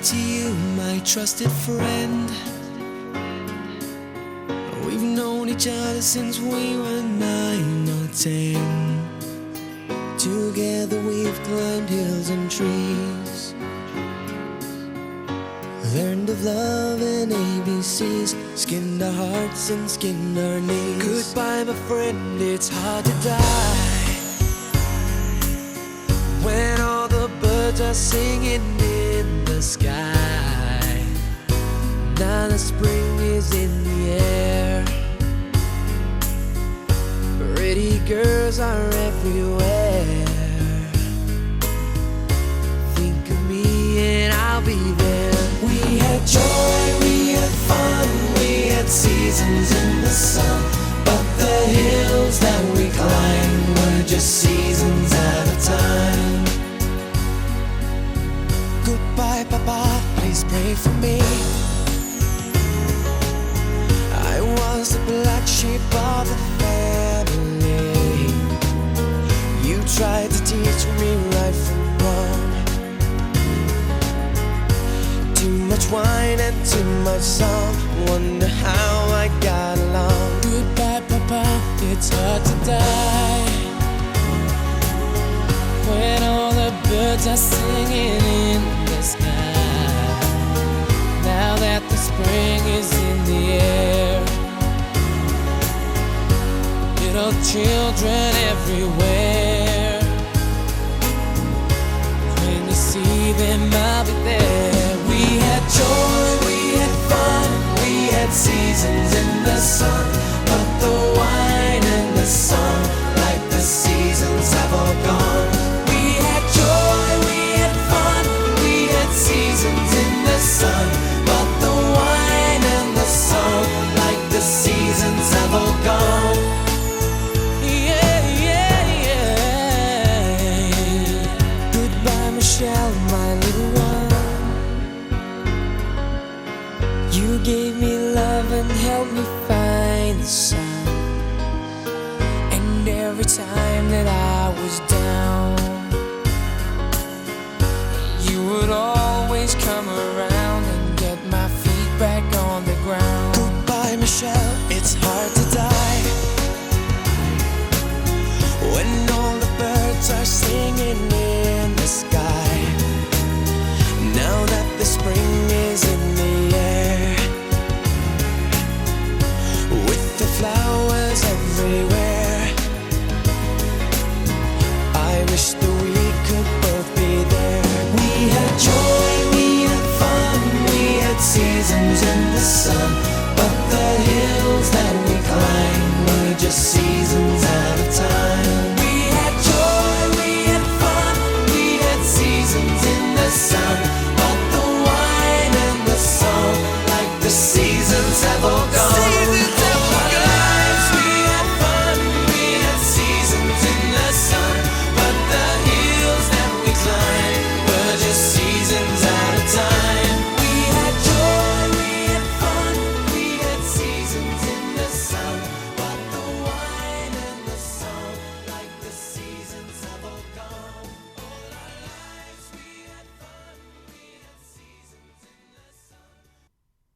to you, my trusted friend. We've known each other since we were 9 or 10. Together we've climbed hills and trees, learned of love and ABCs, skinned our hearts and skinned our knees. Goodbye, my friend, it's hard to die when all the birds are singing in the sky. Now the spring is in the air, pretty girls are everywhere. Think of me and I'll be there. We had joy, we had fun, we had seasons in the sun, but the hills that we climbed were just seasons at a time. Goodbye, Papa, please pray for me. I was the black sheep of the family. You tried to teach me right from wrong. Too much wine and too much song, wonder how I got along. Goodbye, Papa, it's hard to die when all the birds are singing in the sky. Now that the spring is in the air, little children everywhere. When you see them, I'll be there. We had joy, we had fun, we had seasons in the sun, but the wine and the song, like the seasons, have all gone. We had joy, we had fun, we had seasons in the sun, but the wine and the song, like the seasons, have all gone. Yeah, yeah, yeah. Goodbye, Michelle, my little one. You gave me love and helped me find the sun. And every time that I was down, you would always come around and get my feet back on the ground. Goodbye, Michelle, it's hard to die when all the birds are singing in the sky. Now that the spring is in the air, with the flowers everywhere, I wish that we could both be there. We had joy, we had fun, we had seasons in the sun, but the hills that we climbed were just seasons